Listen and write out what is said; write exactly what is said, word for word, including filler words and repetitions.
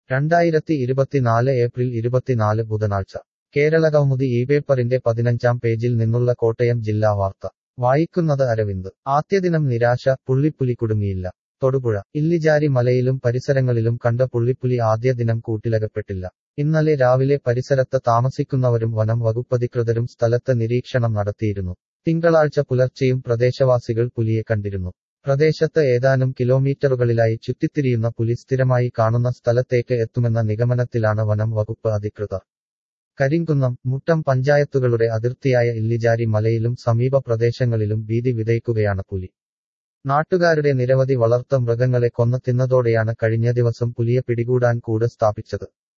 രണ്ടായിരത്തി ഇരുപത്തിനാല് ഏപ്രിൽ ഇരുപത്തിനാല് ബുധനാഴ്ച കേരളകൗമുദി ഈ പേപ്പറിന്റെ പതിനഞ്ചാം പേജിൽ നിന്നുള്ള കോട്ടയം ജില്ലാ വാർത്ത വായിക്കുന്നത് അരവിന്ദ്. ആദ്യദിനം നിരാശ, പുള്ളിപ്പുലി കുടുങ്ങിയില്ല. തൊടുപുഴ. ഇല്ലിജാരി മലയിലും പരിസരങ്ങളിലും കണ്ട പുള്ളിപ്പുലി ആദ്യ ദിനം കൂട്ടിലകപ്പെട്ടില്ല. ഇന്നലെ രാവിലെ പരിസരത്ത് താമസിക്കുന്നവരും വനം വകുപ്പധികൃതരും സ്ഥലത്ത് നിരീക്ഷണം നടത്തിയിരുന്നു. തിങ്കളാഴ്ച പുലർച്ചെയും പ്രദേശവാസികൾ പുലിയെ കണ്ടിരുന്നു. പ്രദേശത്ത് ഏതാനും കിലോമീറ്ററുകളിലായി ചുറ്റിത്തിരിയുന്ന പുലി സ്ഥിരമായി കാണുന്ന സ്ഥലത്തേക്ക് എത്തുമെന്ന നിഗമനത്തിലാണ് വനം വകുപ്പ് അധികൃതർ. കരിങ്കുന്നം, മുട്ടം പഞ്ചായത്തുകളുടെ അതിർത്തിയായ ഇല്ലിജാരി മലയിലും സമീപ പ്രദേശങ്ങളിലും ഭീതി വിതയ്ക്കുകയാണ് പുലി. നാട്ടുകാരുടെ നിരവധി വളർത്ത മൃഗങ്ങളെ കൊന്ന് തിന്നതോടെയാണ് കഴിഞ്ഞ ദിവസം പുലിയെ പിടികൂടാൻ കൂട് സ്ഥാപിച്ചത്.